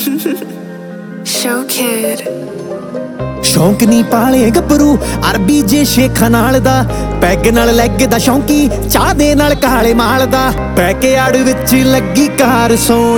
Show Kid ਸ਼ੌਂਕ ਨਹੀਂ ਪਾਲੇ ਗੱਭਰੂ ਅਰਬੀ ਜੇ ਸ਼ੇਖਾਂ ਨਾਲ ਦਾ ਪੈਗ ਨਾਲ ਲੈਗ ਦਾ ਸ਼ੌਂਕੀ ਚਾਹ ਦੇ ਨਾਲ ਕਾਲੇ ਮਾਲ ਦਾ ਪੈ ਕੇ ਆੜ ਵਿੱਚ ਲੱਗੀ ਕਾਰ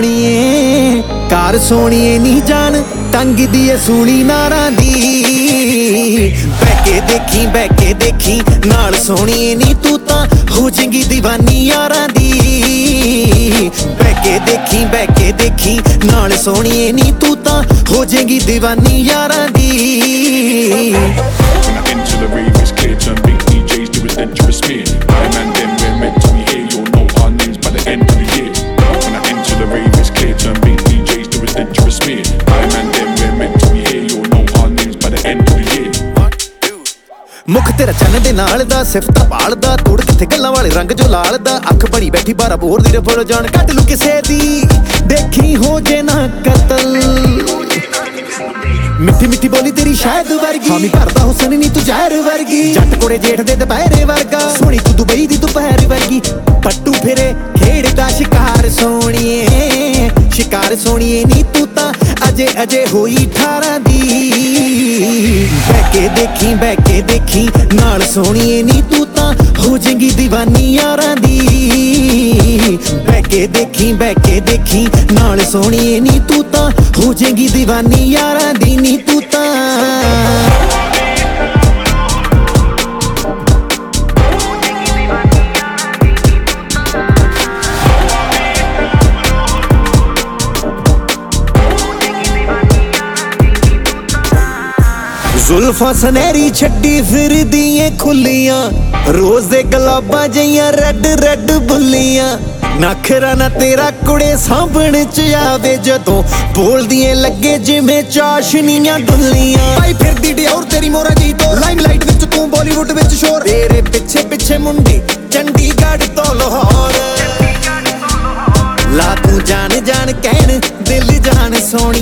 ਸੋਹਣੀਏ ਨੀ ਜਾਨ ਟੰਗਦੀ ਏ ਸੂਲੀ ਨਾਰਾਂ ਦੀ ਬਹਿ ਕੇ ਦੇਖੀ ਨਾਲ ਸੋਹਣੀਏ ਨੀ ਤੂੰ ਤਾਂ ਹੋ ਜਾਏਂਗੀ ਦੀਵਾਨੀ ਯਾਰਾਂ ਦੀ ਬਹਿ ਕੇ ਦੇਖੀ ਨਾਲ ਸੋਹਣੀਏ ਨੀ ਤੂੰ ਤਾਂ ਹੋ ਜਾਏਂਗੀ ਦੀਵਾਨੀ ਯਾਰਾਂ ਦੀ When I enter the rave, it's clear turn big DJs do a dangerous smear. My man, them we're meant to be here. You'll know our names by the end of the year. When I enter the rave, it's clear turn big DJs do a dangerous smear. My man, them we're meant to be here. You'll know our names by the end of the year. ਮੁਖ ਤੇਰਾ ਚੰਨ ਦੇ ਨਾਲ ਦਾ ਸਿਫਤ ਪਾਲਦਾ ਤੋੜ ਕਿੱਥੇ ਗੱਲਾਂ ਵਾਲੇ ਰੰਗ ਜੋ ਲਾਲ ਦਾ ਅੱਖ ਬਣੀ ਬੈਠੀ 12 ਬੋਰ ਦੀ ਰਫੜ ਜਾਣ ਕੱਢ ਲੂ ਕਿਸੇ ਦੀ ਦੇਖੀ ਹੋ ਜੇ ਨਾ ਕਤਲ ਮਿੱਠੀ ਬੋਲੀ ਤੇਰੀ ਸ਼ਾਇਦ ਵਰਗੀ ਹਾਮੀ ਭਰਦਾ ਹੁਸਨ ਨੀ ਤੂੰ ਜ਼ਹਿਰ ਵਰਗੀ ਜੱਟ ਕੋੜੇ ਜੇਠ ਦੇ ਦੁਪਹਿਰੇ ਵਰਗਾ ਸੋਹਣੀ ਤੂੰ ਦੁਬਈ ਦੀ ਦੁਪਹਿਰ ਵਰਗੀ ਪੱਟੂ ਫਿਰੇ ਖੇਡਦਾ ਸ਼ਿਕਾਰ ਸੋਹਣੀਏ ਨੀ ਤੂੰ ਤਾਂ ਅਜੇ ਹੋਈ 18 ਦੀ ਬਹਿ ਕੇ ਦੇਖੀ ਨਾਲ ਸੋਹਣੀਏ ਨੀ ਤੂੰ ਤਾਂ ਹੋ ਜਾਏਂਗੀ ਦੀਵਾਨੀ ਯਾਰਾਂ ਦੀ ਬਹਿ ਕੇ ਦੇਖੀ ਨਾਲ ਸੋਹਣੀਏ ਨੀ ਤੂੰ ਤਾਂ ਹੋ ਜਾਏਂਗੀ ਦੀਵਾਨੀ ਯਾਰਾਂ ਦੀ ਨੀ ਤੂੰ ਤਾਂ ਜ਼ੁਲਫਾਂ ਸਨਹਿਰੀ ਛੱਡੀ ਫਿਰਦੀ ਏ ਖੁੱਲੀਆਂ ਰੋਜ਼ ਦੇ ਗੁਲਾਬਾਂ ਜਈਆਂ ਰੈੱਡ ਬੁੱਲੀਆਂ ਨਖਰਾ ਨਾ ਤੇਰਾ ਕੁੜੇ ਸਾਂਭਣ ਚ ਆਵੇ ਜਦੋਂ ਬੋਲਦੀ ਏ ਲੱਗੇ ਜਿਵੇਂ ਚਾਸ਼ਨੀਆਂ ਡੁੱਲੀਆਂ ਆਈ ਫਿਰਦੀ ਡਿਓਰ ਤੇਰੀ ਮੋਰਾ ਜੀ ਤੋਂ ਲਾਈਮਲਾਈਟ ਵਿੱਚ ਤੂੰ ਬਾਲੀਵੁੱਡ ਵਿੱਚ ਸ਼ੋਰ ਤੇਰੇ ਪਿੱਛੇ ਮੁੰਡੇ ਚੰਡੀਗੜ੍ਹ ਤੋਂ ਲਾਹੌਰ ਲਾ ਤੂੰ ਜਾਨ ਕਹਿਣ ਦਿਲ ਜਾਨ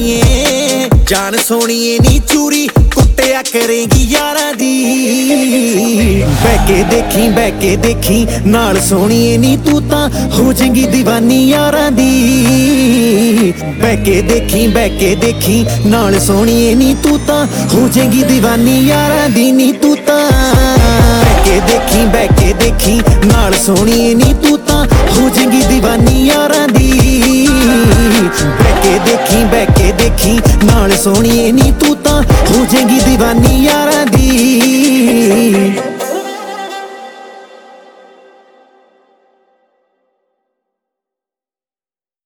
ਸੋਹਣੀਏ ਨੀ ਚੂਰੀ ਕੁੱਟਿਆ ਕਰੇਗੀ ਯਾਰਾਂ ਦੀ ਬਹਿ ਕੇ ਦੇਖੀ ਨਾਲ ਸੋਹਣੀਏ ਨੀ ਤੂੰ ਤਾਂ ਹੋ ਜਾਏਂਗੀ ਦੀਵਾਨੀ ਯਾਰਾਂ ਦੀ ਬਹਿ ਕੇ ਦੇਖੀ ਨਾਲ ਸੋਹਣੀਏ ਨੀ ਤੂੰ ਤਾਂ ਹੋ ਜਾਏਂਗੀ ਦੀਵਾਨੀ ਯਾਰਾਂ ਦੀ ਨੀ ਤੂੰ ਤਾਂ ਬਹਿ ਕੇ ਦੇਖੀ ਨਾਲ ਸੋਹਣੀਏ ਨੀ ਤੂੰ ਤਾਂ ਹੋ ਜਾਏਂਗੀ ਦੀਵਾਨੀ ਯਾਰਾਂ ਦੀ ਬਹਿ ਕੇ ਦੇਖੀ ਨਾਲ ਸੋਹਣੀਏ ਨੀ ਤੂੰ ਤਾਂ ਹੋ ਜਾਏਂਗੀ ਦੀਵਾਨੀ ਯਾਰਾਂ ਦੀ